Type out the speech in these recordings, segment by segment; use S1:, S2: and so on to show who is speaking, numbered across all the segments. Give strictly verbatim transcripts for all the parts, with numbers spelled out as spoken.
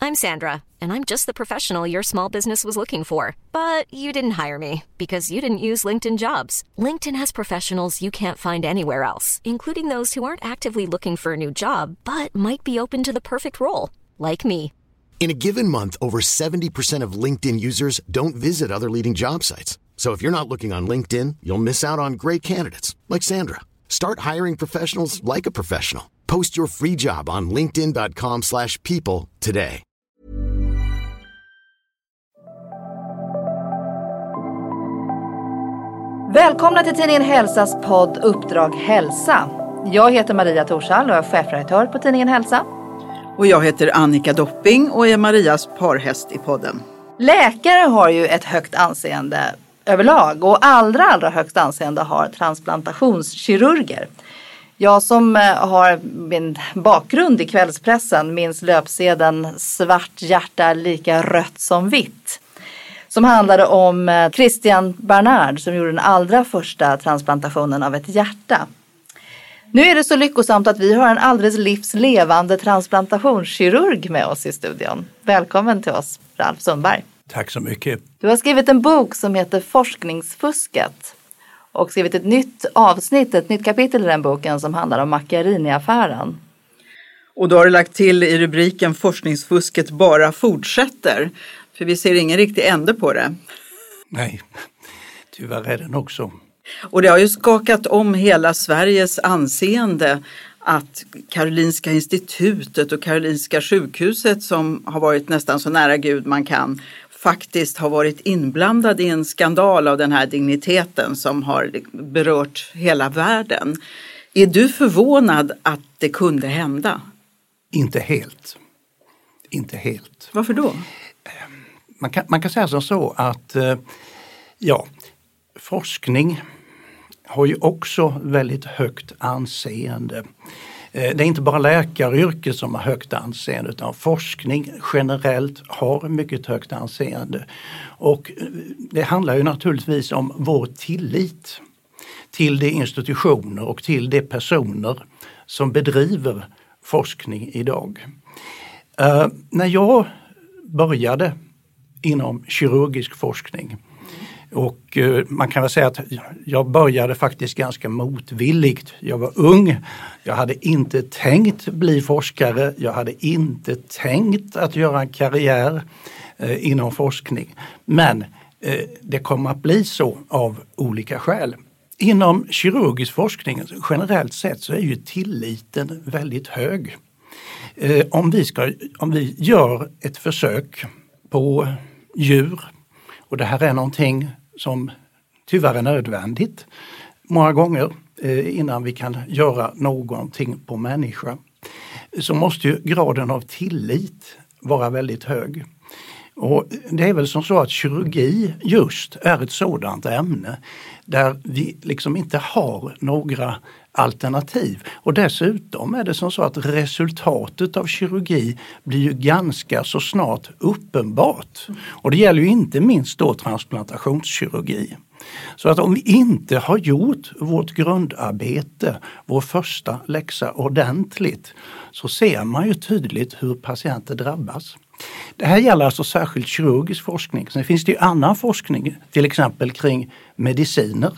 S1: I'm Sandra, and I'm just the professional your small business was looking for. But you didn't hire me because you didn't use LinkedIn Jobs. LinkedIn has professionals you can't find anywhere else, including those who aren't actively looking for a new job, but might be open to the perfect role, like me.
S2: In a given month, over seventy percent of LinkedIn users don't visit other leading job sites. So if you're not looking on LinkedIn, you'll miss out on great candidates like Sandra. Start hiring professionals like a professional. Post your free job on linkedin dot com slash people today.
S3: Välkomna till tidningen Hälsas podd Uppdrag Hälsa. Jag heter Maria Torshall och är chefredaktör på tidningen Hälsa.
S4: Och jag heter Annika Dopping och är Marias parhäst i podden.
S3: Läkare har ju ett högt anseende överlag och allra allra högst anseende har transplantationskirurger. Jag som har min bakgrund i kvällspressen minns löpsedeln Svart hjärta lika rött som vitt. Som handlade om Christian Barnard som gjorde den allra första transplantationen av ett hjärta. Nu är det så lyckosamt att vi har en alldeles livslevande transplantationskirurg med oss i studion. Välkommen till oss, Ralf Sundberg.
S5: Tack så mycket.
S3: Du har skrivit en bok som heter Forskningsfusket och skrivit ett nytt avsnitt, ett nytt kapitel i den boken som handlar om Macchiarini-affären.
S4: Och då har du lagt till i rubriken Forskningsfusket bara fortsätter. För vi ser ingen riktig ände på det.
S5: Nej, tyvärr är den också.
S4: Och det har ju skakat om hela Sveriges anseende att Karolinska institutet och Karolinska sjukhuset som har varit nästan så nära Gud man kan faktiskt har varit inblandad i en skandal av den här digniteten som har berört hela världen. Är du förvånad att det kunde hända?
S5: Inte helt. Inte helt.
S4: Varför då?
S5: Man kan, man kan säga som så att ja, forskning har ju också väldigt högt anseende. Det är inte bara läkaryrket som har högt anseende utan forskning generellt har mycket högt anseende. Och det handlar ju naturligtvis om vår tillit till de institutioner och till de personer som bedriver forskning idag. Uh, när jag började inom kirurgisk forskning och uh, man kan väl säga att jag började faktiskt ganska motvilligt. Jag var ung, jag hade inte tänkt bli forskare, jag hade inte tänkt att göra en karriär uh, inom forskning. Men uh, det kommer att bli så av olika skäl. Inom kirurgisk forskning generellt sett så är ju tilliten väldigt hög. Eh, om, vi ska, om vi gör ett försök på djur och det här är någonting som tyvärr är nödvändigt många gånger eh, innan vi kan göra någonting på människa, så måste ju graden av tillit vara väldigt hög. Och det är väl som så att kirurgi just är ett sådant ämne där vi liksom inte har några alternativ. Och dessutom är det som så att resultatet av kirurgi blir ju ganska så snart uppenbart. Och det gäller ju inte minst då transplantationskirurgi. Så att om vi inte har gjort vårt grundarbete, vår första läxa ordentligt, så ser man ju tydligt hur patienter drabbas. Det här gäller alltså särskilt kirurgisk forskning. Sen finns det ju annan forskning, till exempel kring mediciner,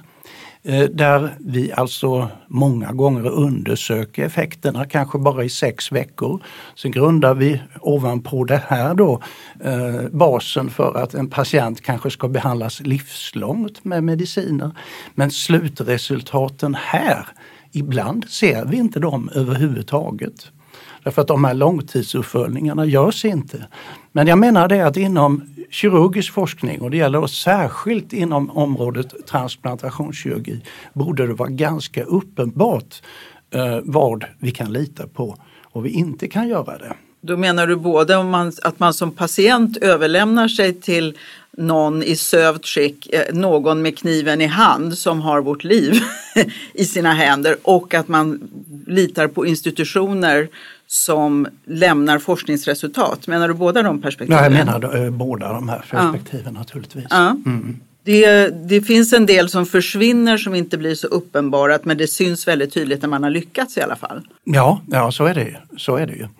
S5: där vi alltså många gånger undersöker effekterna, kanske bara i sex veckor. Sen grundar vi ovanpå det här då eh, basen för att en patient kanske ska behandlas livslångt med mediciner. Men slutresultaten här, ibland ser vi inte dem överhuvudtaget. Därför att de här långtidsuppföljningarna görs inte. Men jag menar det att inom kirurgisk forskning, och det gäller särskilt inom området transplantationskirurgi, borde det vara ganska uppenbart eh, vad vi kan lita på och vi inte kan göra det.
S4: Då menar du både om man, att man som patient överlämnar sig till någon i sövt skick, någon med kniven i hand som har vårt liv i sina händer, och att man litar på institutioner som lämnar forskningsresultat. Menar du båda de perspektiven?
S5: Ja, jag menar äh, båda de här perspektiven ja. naturligtvis.
S4: Ja.
S5: Mm.
S4: Det, det finns en del som försvinner som inte blir så uppenbarat, men det syns väldigt tydligt när man har lyckats i alla fall.
S5: Ja, ja så är det ju. Så är det ju.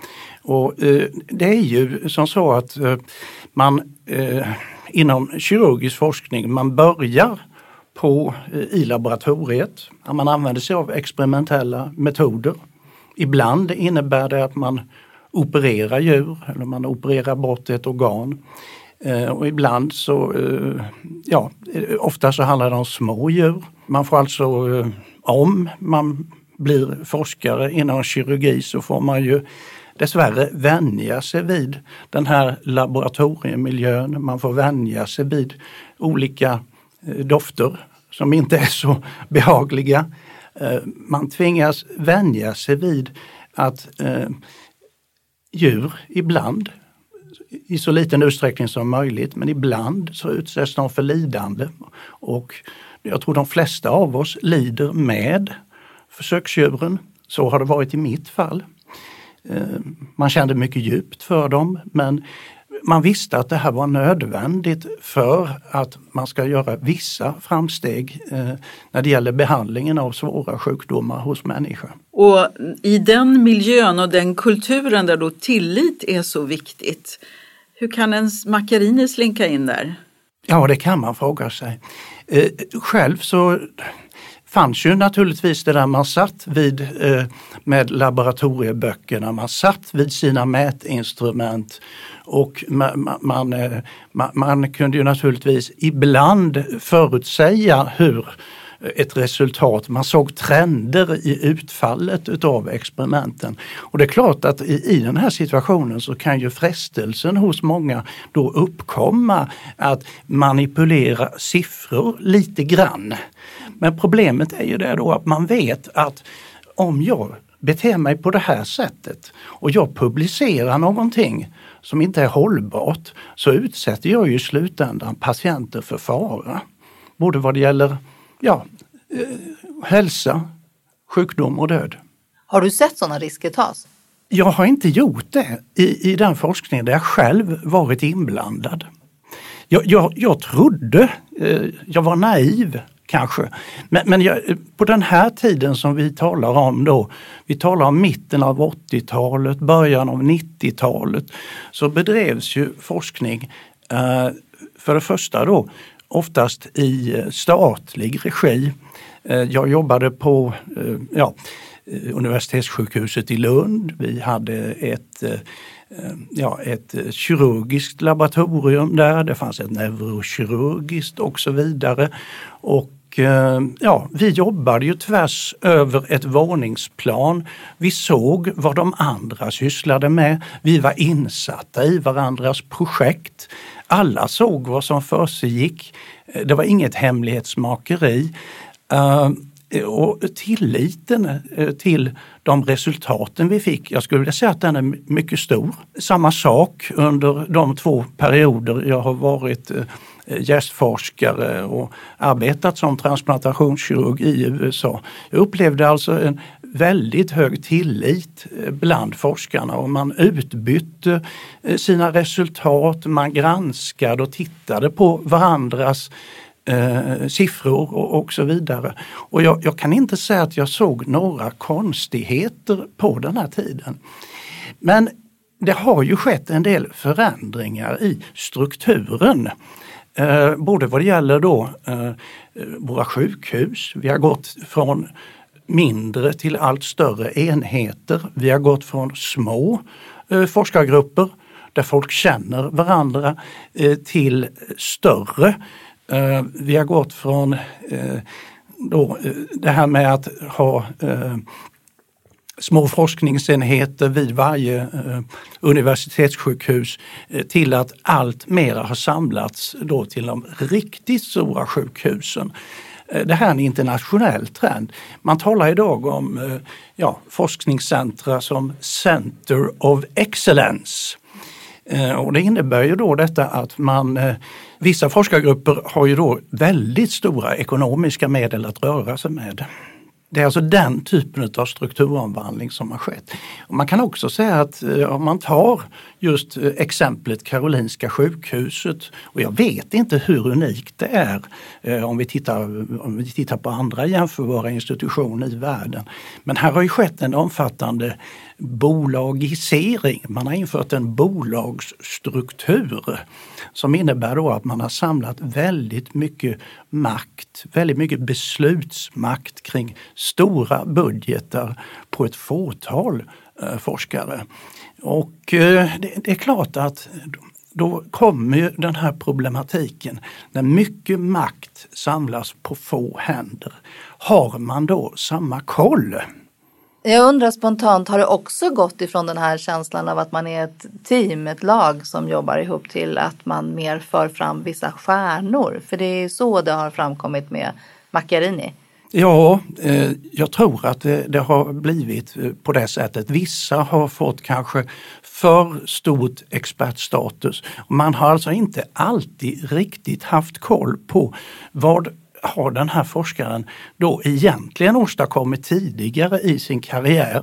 S5: Och eh, det är ju som så att eh, man eh, inom kirurgisk forskning, man börjar på eh, i laboratoriet. Man använder sig av experimentella metoder. Ibland innebär det att man opererar djur eller man opererar bort ett organ. Eh, och ibland så, eh, ja, ofta så handlar det om små djur. Man får alltså, eh, om man blir forskare inom kirurgi så får man ju dessvärre vänja sig vid den här laboratoriemiljön. Man får vänja sig vid olika eh, dofter som inte är så behagliga. Eh, man tvingas vänja sig vid att eh, djur ibland, i så liten utsträckning som möjligt, men ibland så utsätts de för lidande. Och jag tror de flesta av oss lider med försöksdjuren. Så har det varit i mitt fall. Man kände mycket djupt för dem, men man visste att det här var nödvändigt för att man ska göra vissa framsteg när det gäller behandlingen av svåra sjukdomar hos människor.
S4: Och i den miljön och den kulturen där då tillit är så viktigt, hur kan en Macchiarini slinka in där?
S5: Ja, det kan man fråga sig. Själv så fanns ju naturligtvis det där man satt vid eh, med laboratorieböckerna, man satt vid sina mätinstrument och man, man, man, man kunde ju naturligtvis ibland förutsäga hur ett resultat, man såg trender i utfallet utav experimenten. Och det är klart att i, i den här situationen så kan ju frestelsen hos många då uppkomma att manipulera siffror lite grann. Men problemet är ju det då att man vet att om jag beter mig på det här sättet och jag publicerar någonting som inte är hållbart, så utsätter jag ju i slutändan patienter för fara. Både vad det gäller ja, eh, hälsa, sjukdom och död.
S3: Har du sett sådana risker tas?
S5: Jag har inte gjort det i, i den forskningen där jag själv varit inblandad. Jag, jag, jag trodde, eh, jag var naiv kanske, men, men jag, på den här tiden som vi talar om då, vi talar om mitten av åttiotalet, början av nittiotalet, så bedrevs ju forskning eh, för det första då oftast i statlig regi. Jag jobbade på ja, universitetssjukhuset i Lund. Vi hade ett, ja, ett kirurgiskt laboratorium där. Det fanns ett neurokirurgiskt och så vidare. Och ja, vi jobbade ju tvärs över ett våningsplan. Vi såg vad de andra sysslade med. Vi var insatta i varandras projekt. Alla såg vad som försiggick. Det var inget hemlighetsmakeri. Uh, och tilliten uh, till de resultaten vi fick, jag skulle vilja säga att den är mycket stor. Samma sak under de två perioder jag har varit uh, gästforskare och arbetat som transplantationskirurg i U S A. Jag upplevde alltså en väldigt hög tillit bland forskarna och man utbytte sina resultat, man granskade och tittade på varandras eh, siffror och, och så vidare. Och jag, jag kan inte säga att jag såg några konstigheter på den här tiden. Men det har ju skett en del förändringar i strukturen. Eh, både vad det gäller då eh, våra sjukhus. Vi har gått från mindre till allt större enheter. Vi har gått från små eh, forskargrupper där folk känner varandra eh, till större. Eh, vi har gått från eh, då, eh, det här med att ha eh, små forskningsenheter vid varje eh, universitetssjukhus eh, till att allt mera har samlats då till de riktigt stora sjukhusen. Eh, det här är en internationell trend. Man talar idag om eh, ja, forskningscentra som Center of Excellence. Eh, och det innebär ju då detta att man, eh, vissa forskargrupper har ju då väldigt stora ekonomiska medel att röra sig med. Det är alltså den typen av strukturomvandling som har skett. Och man kan också säga att om man tar just exemplet Karolinska sjukhuset, och jag vet inte hur unikt det är om vi tittar, om vi tittar på andra jämförbara institutioner i världen. Men här har ju skett en omfattande bolagisering. Man har infört en bolagsstruktur som innebär då att man har samlat väldigt mycket makt, väldigt mycket beslutsmakt kring stora budgetar på ett fåtal eh, forskare. Och eh, det, det är klart att då kommer ju den här problematiken när mycket makt samlas på få händer. Har man då samma koll?
S3: Jag undrar spontant, har det också gått ifrån den här känslan av att man är ett team, ett lag som jobbar ihop till att man mer för fram vissa stjärnor? För det är så det har framkommit med Macchiarini.
S5: Ja, eh, jag tror att det, det har blivit på det sättet. Vissa har fått kanske för stort expertstatus. Man har alltså inte alltid riktigt haft koll på vad har den här forskaren då egentligen åstadkommit tidigare i sin karriär.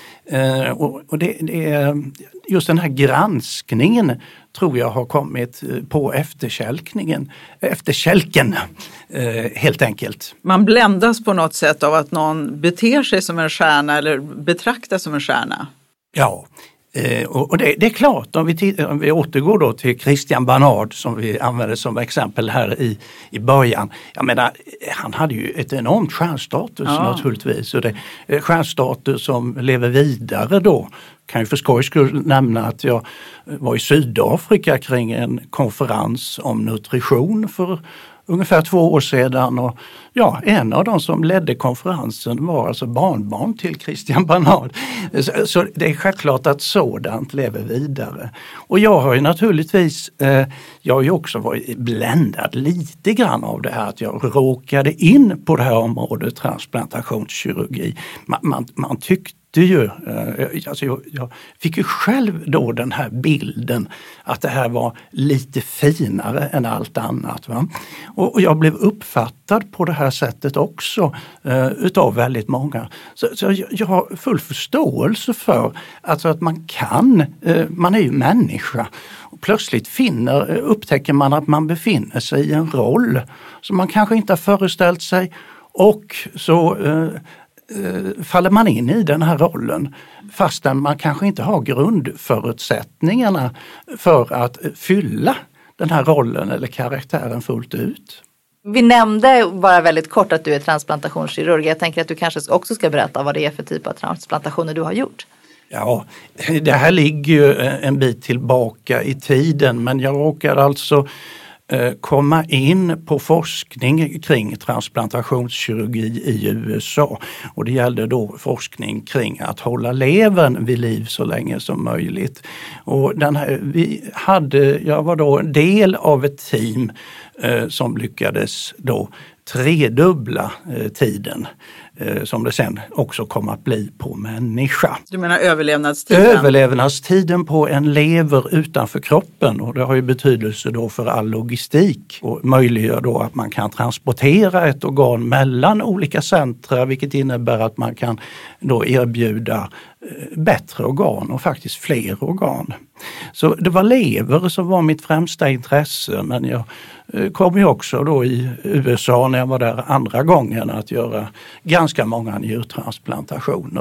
S5: Eh, och och det, det är just den här granskningen tror jag har kommit på efterkälkningen, efterkälken eh, helt enkelt.
S4: Man bländas på något sätt av att någon beter sig som en stjärna eller betraktas som en stjärna.
S5: Ja. Eh, och det, det är klart, om vi, t- om vi återgår då till Christian Barnard som vi använde som exempel här i, i början. Jag menar, han hade ju ett enormt stjärnstatus ja. naturligtvis. Och det, stjärnstatus som lever vidare då. Kan ju för skoj skulle nämna att jag var i Sydafrika kring en konferens om nutrition för ungefär två år sedan, och ja, en av de som ledde konferensen var alltså barnbarn till Christian Barnard. Så, så det är självklart att sådant lever vidare. Och jag har ju naturligtvis, eh, jag har ju också varit bländad lite grann av det här att jag råkade in på det här området transplantationskirurgi. Man, man, man tyckte ju, alltså jag, jag fick ju själv då den här bilden att det här var lite finare än allt annat. Va? Och, och jag blev uppfattad på det här sättet också uh, utav väldigt många. Så, så jag, jag har full förståelse för alltså att man kan, uh, man är ju människa. Och plötsligt finner, upptäcker man att man befinner sig i en roll som man kanske inte har föreställt sig, och så uh, faller man in i den här rollen fastän man kanske inte har grundförutsättningarna för att fylla den här rollen eller karaktären fullt ut.
S3: Vi nämnde bara väldigt kort att du är transplantationskirurg. Jag tänker att du kanske också ska berätta vad det är för typ av transplantationer du har gjort.
S5: Ja, det här ligger ju en bit tillbaka i tiden, men jag råkar alltså komma in på forskning kring transplantationskirurgi i U S A, och det gällde då forskning kring att hålla levern vid liv så länge som möjligt. Och den här, vi hade, jag var då en del av ett team eh, som lyckades då tredubbla eh, tiden eh, som det sen också kommer att bli på människa.
S4: Du menar överlevnadstiden?
S5: Överlevnadstiden på en lever utanför kroppen, och det har ju betydelse då för all logistik och möjliggör då att man kan transportera ett organ mellan olika centra, vilket innebär att man kan då erbjuda bättre organ och faktiskt fler organ. Så det var lever som var mitt främsta intresse, men jag kom ju också då i U S A när jag var där andra gången att göra ganska många njurtransplantationer.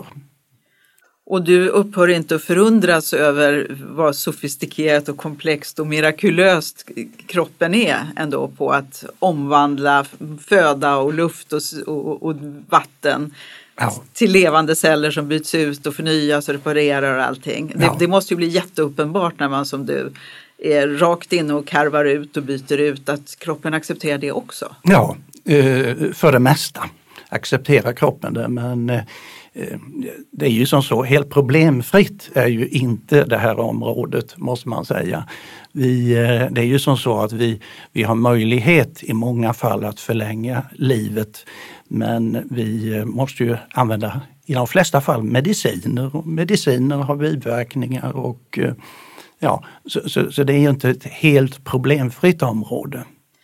S4: Och du upphör inte att förundras över vad sofistikerat och komplext och mirakulöst kroppen är ändå på att omvandla föda och luft och, och, och vatten ja. till levande celler som byts ut och förnyas och reparerar och allting. Ja. Det, det måste ju bli jätteuppenbart när man som du är rakt in och karvar ut och byter ut att kroppen accepterar det också.
S5: Ja, för det mesta accepterar kroppen det, men det är ju som så, helt problemfritt är ju inte det här området, måste man säga. Vi, det är ju som så att vi, vi har möjlighet i många fall att förlänga livet, men vi måste ju använda i de flesta fall mediciner, och mediciner har biverkningar, och ja, så, så, så det är ju inte ett helt problemfritt område.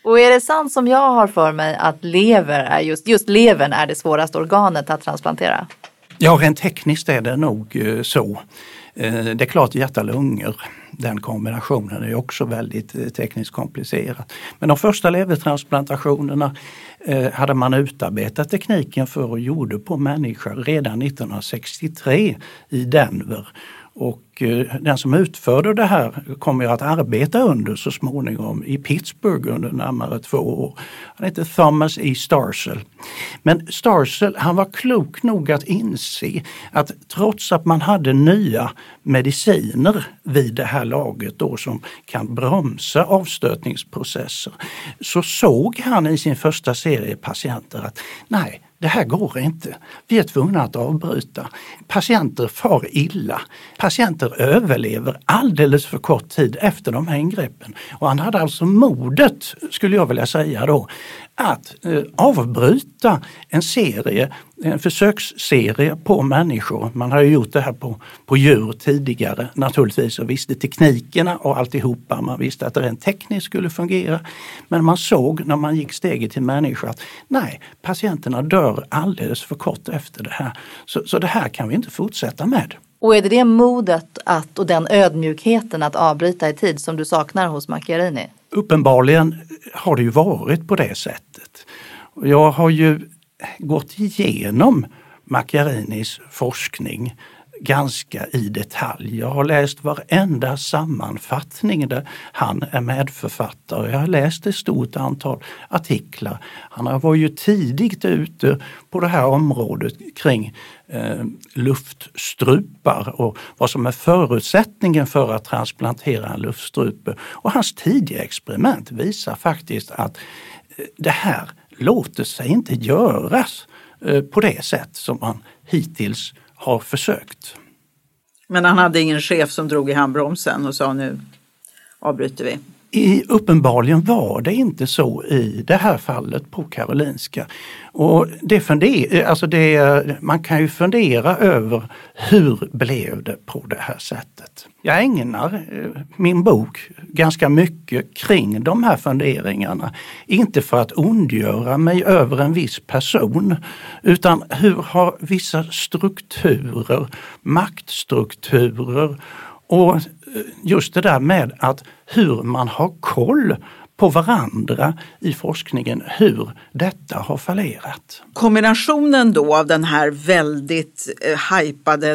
S3: Och är det sant som jag har för mig att lever är just, just levern är det svåraste organet att transplantera?
S5: Ja, rent tekniskt är det nog så. Det är klart hjärta-lungor, den kombinationen är också väldigt tekniskt komplicerad. Men de första levertransplantationerna hade man utarbetat tekniken för och gjorde på människor redan nittonhundrasextiotre i Denver. Och den som utförde det här kommer att arbeta under så småningom i Pittsburgh under närmare två år. Han heter Thomas E. Starzl. Men Starzl, han var klok nog att inse att trots att man hade nya mediciner vid det här laget då som kan bromsa avstötningsprocesser, så såg han i sin första serie patienter att nej, det här går inte. Vi är tvungna att avbryta. Patienter far illa. Patienter överlever alldeles för kort tid efter de här ingreppen. Och han hade alltså modet, skulle jag vilja säga då, att eh, avbryta en serie, en försöksserie på människor. Man har ju gjort det här på, på djur tidigare naturligtvis och visste teknikerna och alltihopa. Man visste att det rent tekniskt skulle fungera. Men man såg när man gick steget till människa att nej, patienterna dör alldeles för kort efter det här. Så, så det här kan vi inte fortsätta med.
S3: Och är det det modet att, och den ödmjukheten att avbryta i tid som du saknar hos Macchiarini?
S5: Uppenbarligen har det ju varit på det sättet. Jag har ju gått igenom Macchiarinis forskning ganska i detalj. Jag har läst varenda sammanfattning där han är medförfattare. Jag har läst ett stort antal artiklar. Han var ju tidigt ute på det här området kring eh, luftstrupar och vad som är förutsättningen för att transplantera en luftstrupe. Och hans tidiga experiment visar faktiskt att eh, det här låter sig inte göras eh, på det sätt som man hittills har försökt.
S4: Men han hade ingen chef som drog i handbromsen och sa nu avbryter vi?
S5: I, uppenbarligen var det inte så i det här fallet på Karolinska. Och det funder, alltså det, man kan ju fundera över hur blev det på det här sättet. Jag ägnar min bok ganska mycket kring de här funderingarna. Inte för att ondgöra mig över en viss person, utan hur har vissa strukturer, maktstrukturer och just det där med att hur man har koll på varandra i forskningen, hur detta har fallerat.
S4: Kombinationen då av den här väldigt eh, hypade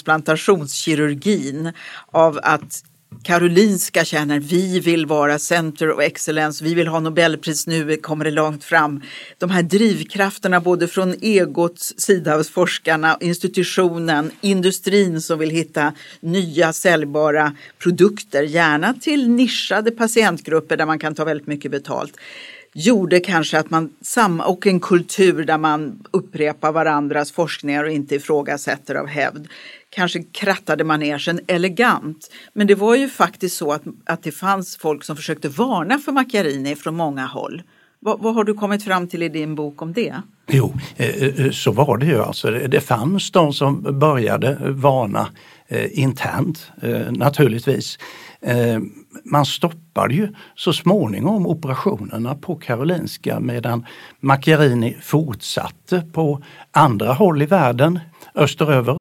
S4: transplantationskirurgin av att Karolinska känner vi vill vara center of excellence, vi vill ha Nobelpris nu, kommer det långt fram. De här drivkrafterna både från egots sida av forskarna, institutionen, industrin som vill hitta nya säljbara produkter, gärna till nischade patientgrupper där man kan ta väldigt mycket betalt. Gjorde kanske att man, och en kultur där man upprepar varandras forskningar och inte ifrågasätter av hävd. Kanske krattade manegen elegant. Men det var ju faktiskt så att, att det fanns folk som försökte varna för Macchiarini från många håll. Vad, vad har du kommit fram till i din bok om det?
S5: Jo, så var det ju. Alltså, det fanns de som började varna eh, internt eh, naturligtvis. Eh, man stoppade ju så småningom operationerna på Karolinska medan Macchiarini fortsatte på andra håll i världen, österöver.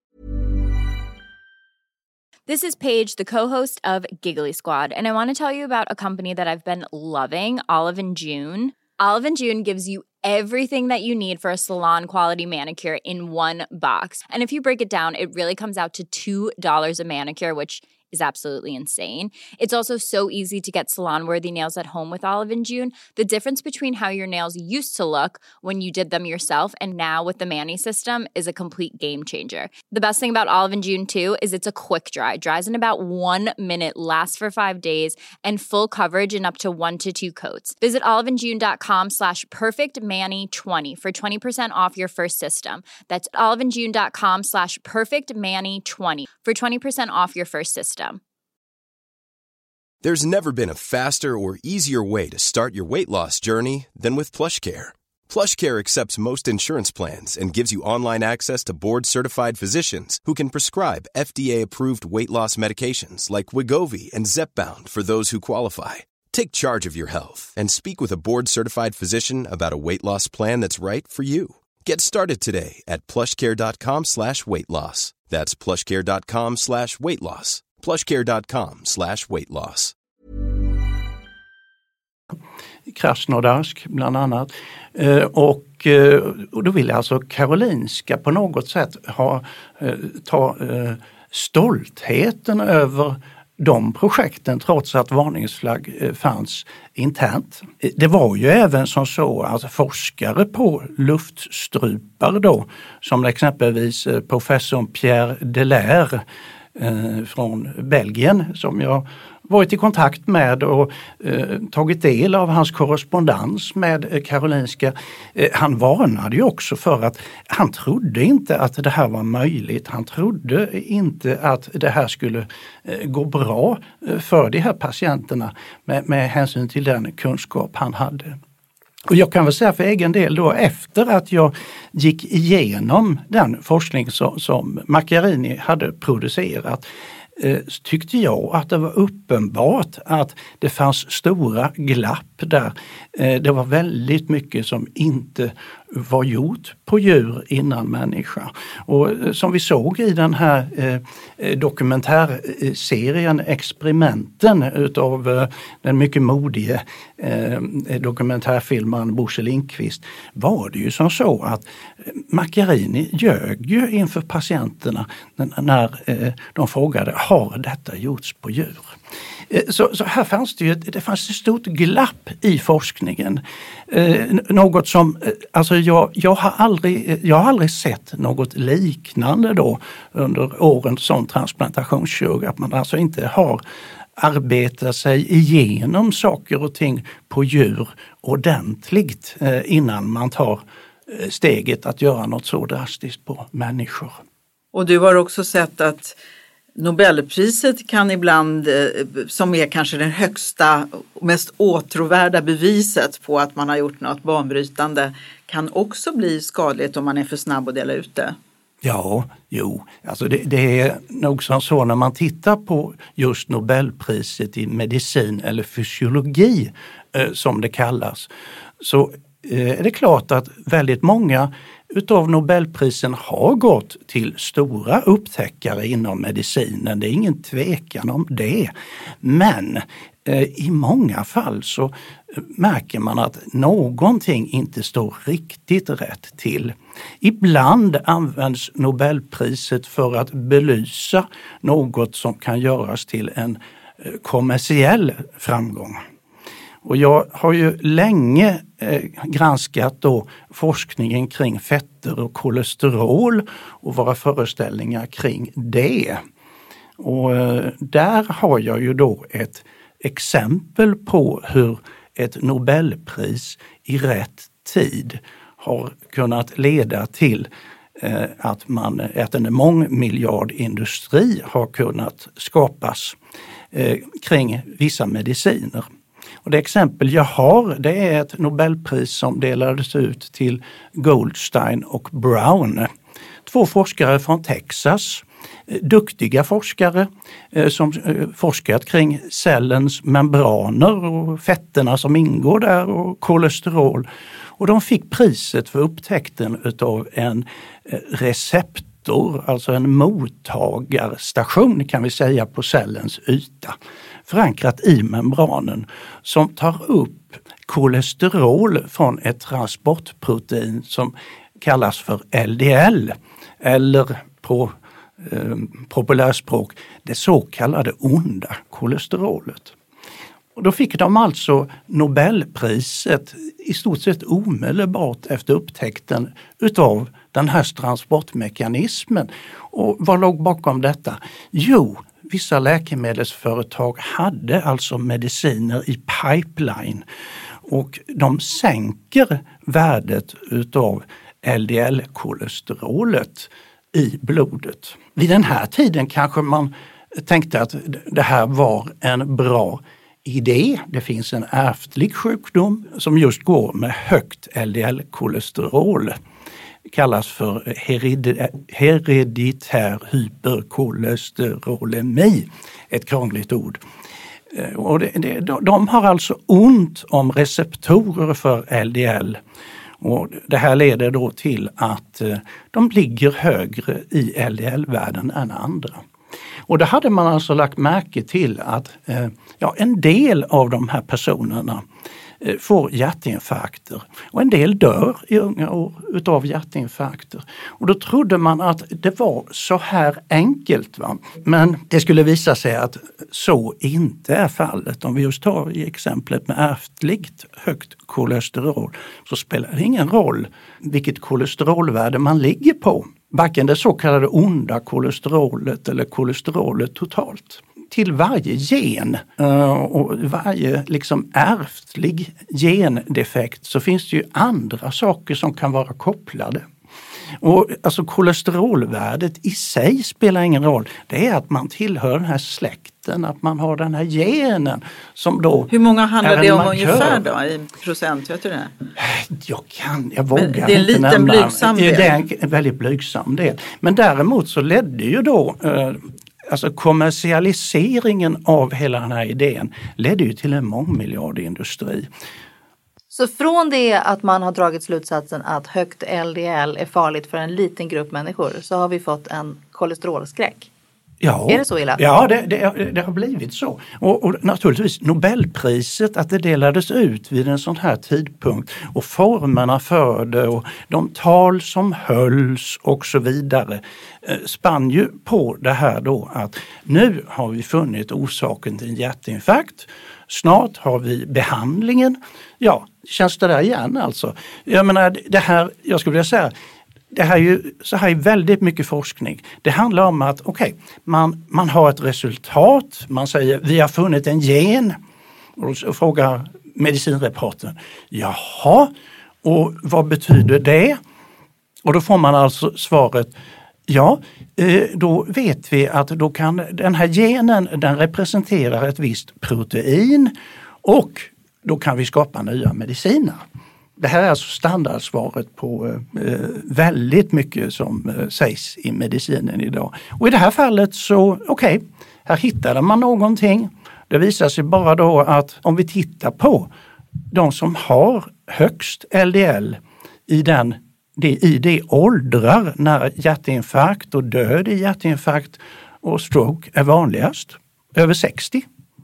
S6: This is Paige, the co-host of Giggly Squad, and I want to tell you about a company that I've been loving, Olive and June. Olive and June gives you everything that you need for a salon-quality manicure in one box. And if you break it down, it really comes out to two dollars a manicure, which is absolutely insane. It's also so easy to get salon-worthy nails at home with Olive and June. The difference between how your nails used to look when you did them yourself and now with the Mani system is a complete game changer. The best thing about Olive and June too is it's a quick dry. Dries in about one minute, lasts for five days, and full coverage in up to one to two coats. Visit oliveandjune.com slash perfectmani20 for twenty percent off your first system. That's oliveandjune.com slash perfectmani20 for twenty percent off your first system.
S7: There's never been a faster or easier way to start your weight loss journey than with PlushCare. PlushCare accepts most insurance plans and gives you online access to board-certified physicians who can prescribe F D A-approved weight loss medications like Wegovy and Zepbound for those who qualify. Take charge of your health and speak with a board-certified physician about a weight loss plan that's right for you. Get started today at plushcare.com slash weight loss. That's plushcare.com slash weight loss. plushcare.com slash weight loss.
S5: Krasnodarsk bland annat. Och, och då vill alltså Karolinska på något sätt ha, ta stoltheten över de projekten trots att varningsflagg fanns internt. Det var ju även som så att forskare på luftstrupar då, som exempelvis professor Pierre Delaire eh, från Belgien som jag varit i kontakt med och eh, tagit del av hans korrespondens med Karolinska. Eh, han varnade ju också för att han trodde inte att det här var möjligt. Han trodde inte att det här skulle eh, gå bra för de här patienterna med, med hänsyn till den kunskap han hade. Och jag kan väl säga för egen del då, efter att jag gick igenom den forskning som, som Macchiarini hade producerat, tyckte jag att det var uppenbart att det fanns stora glapp där. Det var väldigt mycket som inte var gjort på djur innan människa. Och som vi såg i den här dokumentärserien Experimenten utav den mycket modige dokumentärfilmaren Bosse Lindqvist, var det ju som så att Macchiarini ljög ju inför patienterna när de frågade: har detta gjorts på djur? Så, så här fanns det ju det fanns ett stort glapp i forskningen. Eh, något som, alltså jag, jag, har aldrig, jag har aldrig sett något liknande då under åren som transplantationskirurg, att man alltså inte har arbetat sig igenom saker och ting på djur ordentligt eh, innan man tar steget att göra något så drastiskt på människor.
S4: Och du har också sett att Nobelpriset kan ibland, som är kanske den högsta och mest åtråvärda beviset på att man har gjort något banbrytande, kan också bli skadligt om man är för snabb att dela ut det.
S5: Ja, jo. Alltså det, det är nog som så när man tittar på just Nobelpriset i medicin eller fysiologi eh, som det kallas, så eh, är det klart att väldigt många utav Nobelprisen har gått till stora upptäckare inom medicinen. Det är ingen tvekan om det. Men eh, i många fall så märker man att någonting inte står riktigt rätt till. Ibland används Nobelpriset för att belysa något som kan göras till en eh, kommersiell framgång. Och jag har ju länge eh, granskat då forskningen kring fetter och kolesterol och våra föreställningar kring det. Och eh, där har jag ju då ett exempel på hur ett Nobelpris i rätt tid har kunnat leda till eh, att, man, att en mångmiljardindustri har kunnat skapas eh, kring vissa mediciner. Och det exempel jag har, det är ett Nobelpris som delades ut till Goldstein och Brown. Två forskare från Texas, duktiga forskare som forskat kring cellens membraner och fetterna som ingår där och kolesterol. Och de fick priset för upptäckten utav en receptor, alltså en mottagarstation kan vi säga på cellens yta, förankrat i membranen, som tar upp kolesterol från ett transportprotein som kallas för L D L, eller på eh, populärspråk det så kallade onda kolesterolet. Och då fick de alltså Nobelpriset i stort sett omedelbart efter upptäckten utav den här transportmekanismen. Och vad låg bakom detta? Jo, vissa läkemedelsföretag hade alltså mediciner i pipeline och de sänker värdet utav L D L-kolesterolet i blodet. Vid den här tiden kanske man tänkte att det här var en bra idé. Det finns en ärftlig sjukdom som just går med högt L D L-kolesterol. Det kallas för hered- hereditär hyperkolesterolemi, ett krångligt ord. Och det, det, de har alltså ont om receptorer för L D L. Och det här leder då till att de ligger högre i L D L-värden än andra. Och det hade man alltså lagt märke till att ja, en del av de här personerna får hjärtinfarkter och en del dör i unga år utav hjärtinfarkter. Och då trodde man att det var så här enkelt. Va? Men det skulle visa sig att så inte är fallet. Om vi just tar i exemplet med ärftligt högt kolesterol så spelar det ingen roll vilket kolesterolvärde man ligger på. Varken det så kallade onda kolesterolet eller kolesterolet totalt. Till varje gen och varje liksom ärftlig gendefekt så finns det ju andra saker som kan vara kopplade. Och alltså kolesterolvärdet i sig spelar ingen roll. Det är att man tillhör den här släkten, att man har den här genen som då...
S4: Hur många handlar det om
S5: markör.
S4: Ungefär då i procent? Vet du det?
S5: Jag kan, jag vågar inte nämna.
S4: Det är en liten nämna. blygsam del.
S5: Det är en väldigt blygsam del. Men däremot så ledde ju då... Eh, Alltså kommersialiseringen av hela den här idén ledde ju till en mångmiljardindustri.
S3: Så från det att man har dragit slutsatsen att högt L D L är farligt för en liten grupp människor så har vi fått en kolesterolskräck.
S5: Ja,
S3: är det så illa?
S5: Ja, det, det, det har blivit så. Och, och naturligtvis Nobelpriset att det delades ut vid en sån här tidpunkt och formerna för det och de tal som hölls och så vidare eh, spann ju på det här då att nu har vi funnit orsaken till en hjärtinfarkt. Snart har vi behandlingen. Ja, känns det där igen alltså? Jag menar det här, jag skulle vilja säga det här är ju så här är väldigt mycket forskning. Det handlar om att okej, okay, man, man har ett resultat. Man säger vi har funnit en gen. Och så frågar medicinreportern. Jaha, och vad betyder det? Och då får man alltså svaret. Ja, då vet vi att då kan den här genen den representerar ett visst protein och då kan vi skapa nya mediciner. Det här är alltså standardsvaret på eh, väldigt mycket som eh, sägs i medicinen idag. Och i det här fallet så, okej, okay, här hittade man någonting. Det visar sig bara då att om vi tittar på de som har högst L D L i, den, det, i de åldrar när hjärtinfarkt och död i hjärtinfarkt och stroke är vanligast, över sextio,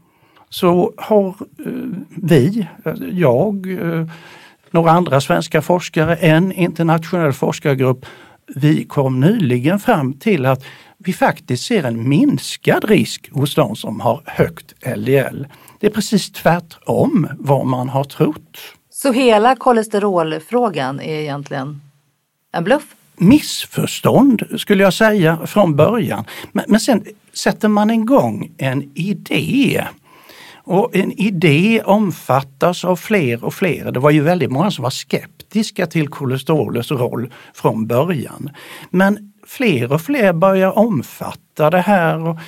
S5: så har eh, vi, jag, eh, några andra svenska forskare, en internationell forskargrupp, vi kom nyligen fram till att vi faktiskt ser en minskad risk hos de som har högt L D L. Det är precis tvärtom vad man har trott.
S3: Så hela kolesterolfrågan är egentligen en bluff?
S5: Missförstånd skulle jag säga från början. Men, men sen sätter man igång en idé. Och en idé omfattas av fler och fler. Det var ju väldigt många som var skeptiska till kolesterolets roll från början. Men fler och fler börjar omfatta det här och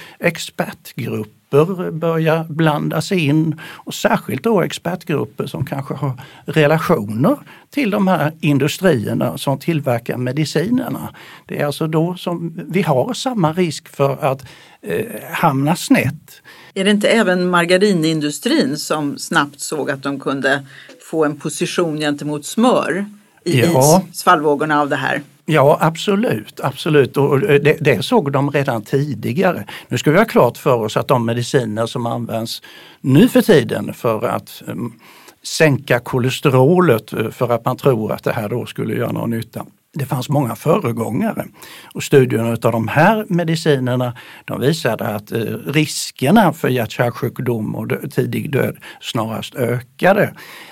S5: expertgrupper börjar blandas in. Och särskilt då expertgrupper som kanske har relationer till de här industrierna som tillverkar medicinerna. Det är alltså då som vi har samma risk för att eh, hamna snett.
S4: Är det inte även margarinindustrin som snabbt såg att de kunde få en position gentemot smör i
S5: ja.
S4: svallvågorna av det här?
S5: Ja, absolut. absolut. Och det, det såg de redan tidigare. Nu ska vi ha klart för oss att de mediciner som används nu för tiden för att um, sänka kolesterolet för att man tror att det här då skulle göra någon nytta. Det fanns många föregångare och studierna av de här medicinerna de visade att eh, riskerna för hjärt-kärlsjukdom och dö- tidig död snarast ökade.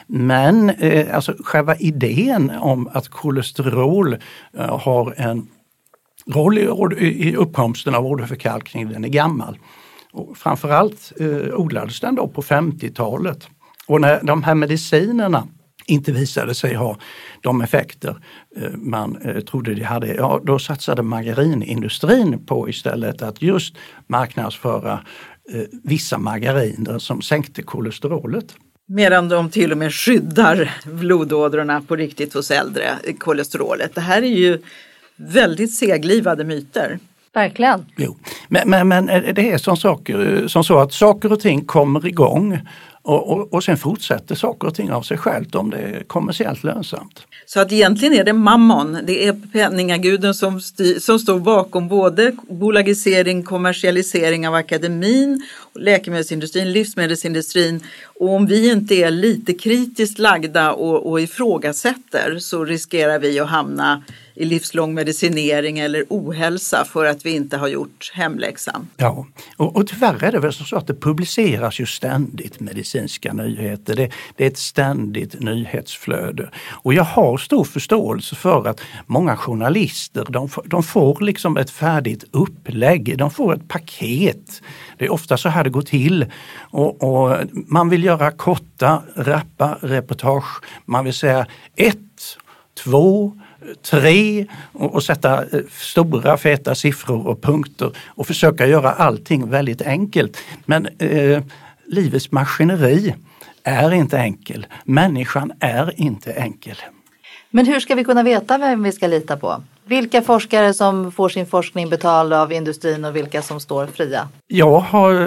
S5: Men eh, alltså själva idén om att kolesterol eh, har en roll i, i uppkomsten av åderförkalkning, den är gammal. Och framförallt eh, odlades den då på femtiotalet. Och när de här medicinerna inte visade sig ha de effekter man trodde de hade, ja, då satsade margarinindustrin på istället att just marknadsföra eh, vissa margariner som sänkte kolesterolet.
S4: Medan de till och med skyddar blodådrorna på riktigt hos äldre, kolesterolet. Det här är ju väldigt seglivade myter.
S3: Verkligen.
S5: Jo. Men, men, men det är som, saker, som så att saker och ting kommer igång och, och, och sen fortsätter saker och ting av sig självt om det är kommersiellt lönsamt.
S4: Så att egentligen är det mammon, det är penningaguden som, styr, som står bakom både bolagisering, kommersialisering av akademin, läkemedelsindustrin, livsmedelsindustrin. Och om vi inte är lite kritiskt lagda och, och ifrågasätter så riskerar vi att hamna i livslång medicinering eller ohälsa för att vi inte har gjort hemläxan.
S5: Ja, och, och tyvärr är det väl så att det publiceras ju ständigt medicinska nyheter. Det, det är ett ständigt nyhetsflöde. Och jag har stor förståelse för att många journalister, de, de får liksom ett färdigt upplägg, de får ett paket. Det är ofta så här det går till och, och man vill göra korta, rappa reportage. Man vill säga ett, två, tre och, och sätta stora feta siffror och punkter och försöka göra allting väldigt enkelt. Men eh, livets maskineri är inte enkel. Människan är inte enkel.
S3: Men hur ska vi kunna veta vem vi ska lita på? Vilka forskare som får sin forskning betald av industrin och vilka som står fria?
S5: Jag har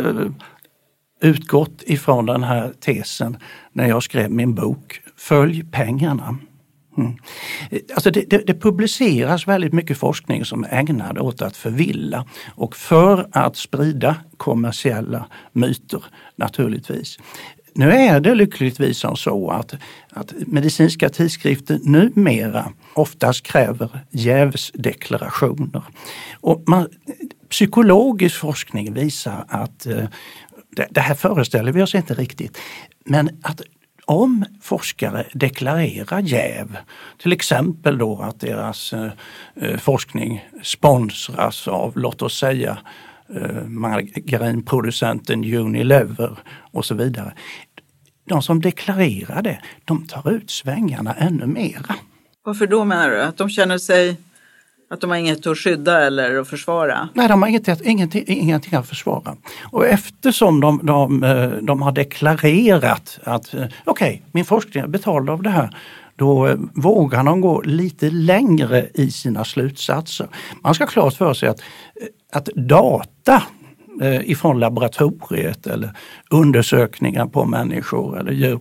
S5: utgått ifrån den här tesen när jag skrev min bok Följ pengarna. Mm. Alltså det, det, det publiceras väldigt mycket forskning som är ägnad åt att förvilla och för att sprida kommersiella myter naturligtvis. Nu är det lyckligtvis som så att, att medicinska tidskrifter numera oftast kräver jävsdeklarationer. Och man, psykologisk forskning visar att det, det här föreställer vi oss inte riktigt, men att om forskare deklarerar jäv, till exempel då att deras eh, forskning sponsras av, låt oss säga, eh, margarinproducenten Unilever och så vidare. De som deklarerar det, de tar ut svängarna ännu mera.
S4: Varför då menar du? Att de känner sig att de har inget att skydda eller att försvara?
S5: Nej, de har inget, ingenting, ingenting att försvara. Och eftersom de, de, de har deklarerat att okej, okay, min forskning är betald av det här, då vågar de gå lite längre i sina slutsatser. Man ska klart för sig att, att data ifrån laboratoriet eller undersökningar på människor eller djur,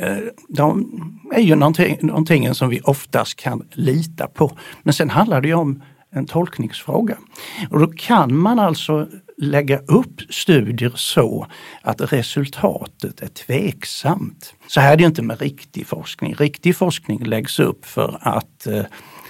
S5: de är ju någonting, någonting som vi oftast kan lita på. Men sen handlar det ju om en tolkningsfråga. Och då kan man alltså lägga upp studier så att resultatet är tveksamt. Så här är det ju inte med riktig forskning. Riktig forskning läggs upp för att eh,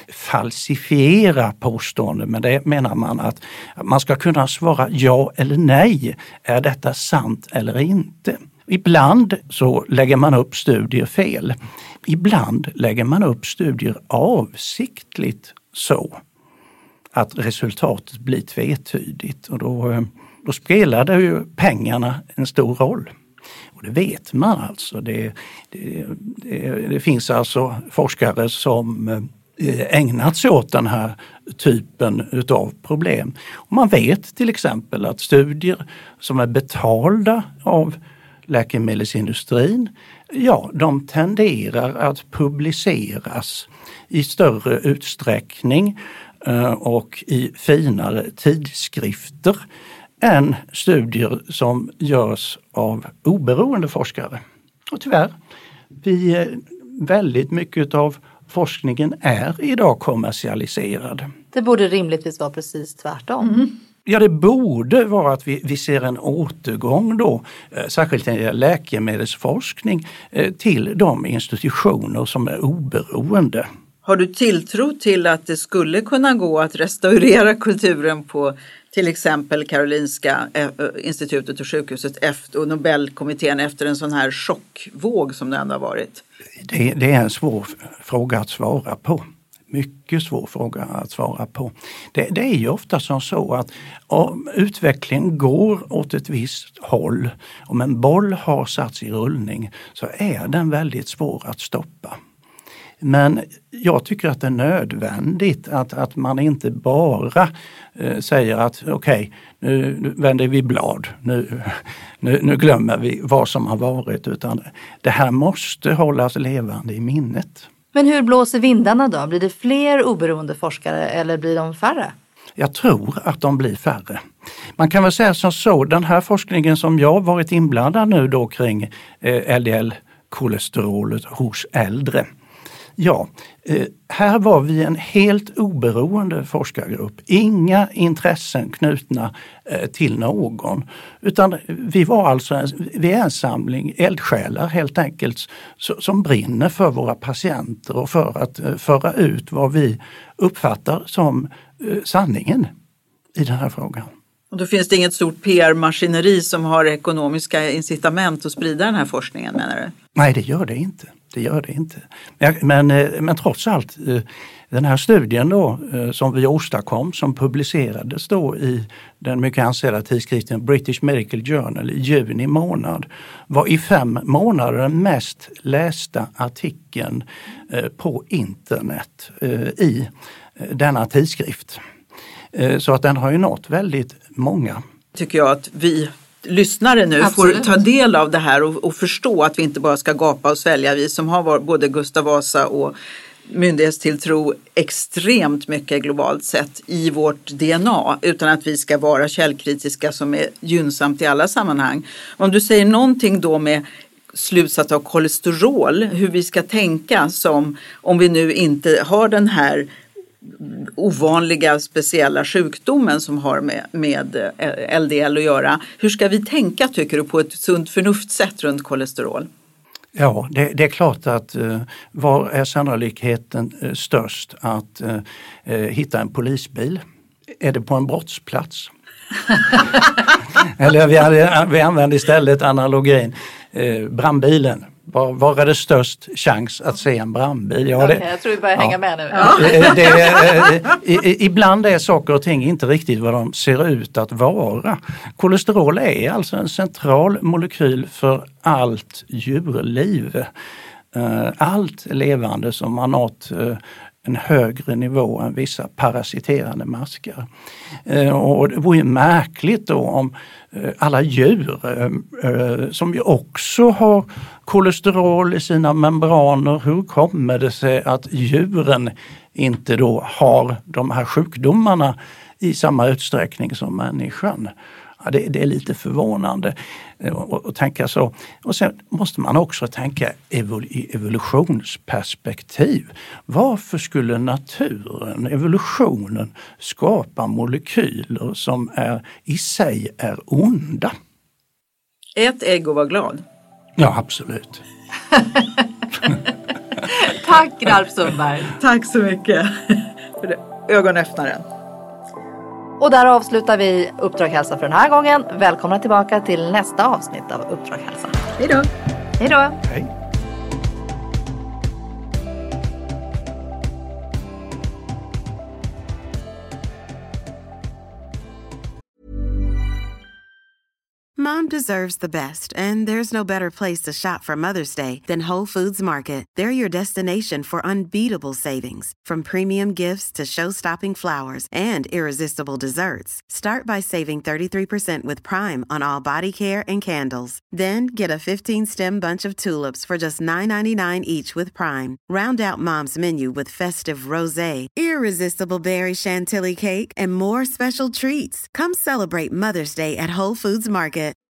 S5: falsifiera påståenden, men det menar man att man ska kunna svara ja eller nej. Är detta sant eller inte? Ibland så lägger man upp studier fel. Ibland lägger man upp studier avsiktligt så att resultatet blir tvetydigt och då, då spelar det ju pengarna en stor roll. Och det vet man alltså. Det, det, det, det finns alltså forskare som ägnat sig åt den här typen utav problem. Och man vet till exempel att studier som är betalda av läkemedelsindustrin, ja, de tenderar att publiceras i större utsträckning och i finare tidskrifter än studier som görs av oberoende forskare. Och tyvärr, vi, väldigt mycket av forskningen är idag kommersialiserad.
S3: Det borde rimligtvis vara precis tvärtom. Mm.
S5: Ja, det borde vara att vi, vi ser en återgång då, eh, särskilt i läkemedelsforskning, eh, till de institutioner som är oberoende.
S4: Har du tilltro till att det skulle kunna gå att restaurera kulturen på till exempel Karolinska institutet och sjukhuset efter, och Nobelkommittén efter en sån här chockvåg som det ändå har varit?
S5: Det, det är en svår fråga att svara på. Mycket svår fråga att svara på. Det, det är ju ofta som så att om utvecklingen går åt ett visst håll, om en boll har satts i rullning så är den väldigt svår att stoppa. Men jag tycker att det är nödvändigt att, att man inte bara eh, säger att okej, okay, nu, nu vänder vi blad, nu, nu, nu glömmer vi vad som har varit, utan det här måste hållas levande i minnet.
S3: Men hur blåser vindarna då? Blir det fler oberoende forskare eller blir de färre?
S5: Jag tror att de blir färre. Man kan väl säga som så, den här forskningen som jag varit inblandad nu då kring eh, L D L-kolesterolet hos äldre. Ja, eh, här var vi en helt oberoende forskargrupp. Inga intressen knutna eh, till någon. Utan vi var alltså en, vi är en samling eldsjälar helt enkelt så, som brinner för våra patienter och för att eh, föra ut vad vi uppfattar som eh, sanningen i den här frågan.
S4: Och då finns det inget stort P R-maskineri som har ekonomiska incitament att sprida den här forskningen, menar du?
S5: Nej, det gör det inte. Det gör det inte. Men, men, men trots allt, den här studien då som vi åstadkom, som publicerades då i den mycket ansedda tidskriften British Medical Journal i juni månad, var i fem månader den mest lästa artikeln på internet i denna tidskrift. Så att den har ju nått väldigt många.
S4: Tycker jag att vi lyssnare nu Absolut. får ta del av det här och, och förstå att vi inte bara ska gapa och svälja, vi som har varit både Gustav Vasa och myndighetstilltro extremt mycket globalt sett i vårt D N A, utan att vi ska vara källkritiska som är gynnsamt i alla sammanhang. Om du säger någonting då med slutsats av kolesterol, hur vi ska tänka som om vi nu inte har den här ovanliga speciella sjukdomen som har med, med L D L att göra. Hur ska vi tänka, tycker du, på ett sunt förnuftsätt runt kolesterol?
S5: Ja, det, det är klart att uh, var är sannolikheten uh, störst att uh, uh, hitta en polisbil? Är det på en brottsplats? Eller vi, hade, vi använder istället analogin uh, brandbilen. Var, var är det störst chans att se en brandbil? Ja,
S3: okay,
S5: det,
S3: jag tror vi börjar
S5: ja.
S3: hänga med nu.
S5: Ja. Det, det, i, ibland är saker och ting inte riktigt vad de ser ut att vara. Kolesterol är alltså en central molekyl för allt djurliv. Allt levande som har nått en högre nivå än vissa parasiterande maskar. Och det vore ju märkligt då om alla djur som ju också har kolesterol i sina membraner, hur kommer det sig att djuren inte då har de här sjukdomarna i samma utsträckning som människan? Ja, det, det är lite förvånande att tänka så. Och sen måste man också tänka evol- i evolutionsperspektiv. Varför skulle naturen, evolutionen, skapa molekyler som är, i sig är onda?
S4: Ät ägg och var glad.
S5: Ja, absolut.
S3: Tack, Ralf Sundberg.
S4: Tack så mycket för det. Ögonöppnaren.
S3: Och där avslutar vi Uppdrag Hälsa för den här gången. Välkomna tillbaka till nästa avsnitt av Uppdrag Hälsa.
S4: Hej då.
S3: Hej då.
S5: Hej.
S8: Mom deserves the best, and there's no better place to shop for Mother's Day than Whole Foods Market. They're your destination for unbeatable savings, from premium gifts to show-stopping flowers and irresistible desserts. Start by saving thirty-three percent with Prime on all body care and candles. Then get a fifteen-stem bunch of tulips for just nine ninety-nine each with Prime. Round out Mom's menu with festive rosé, irresistible berry chantilly cake, and more special treats. Come celebrate Mother's Day at Whole Foods Market.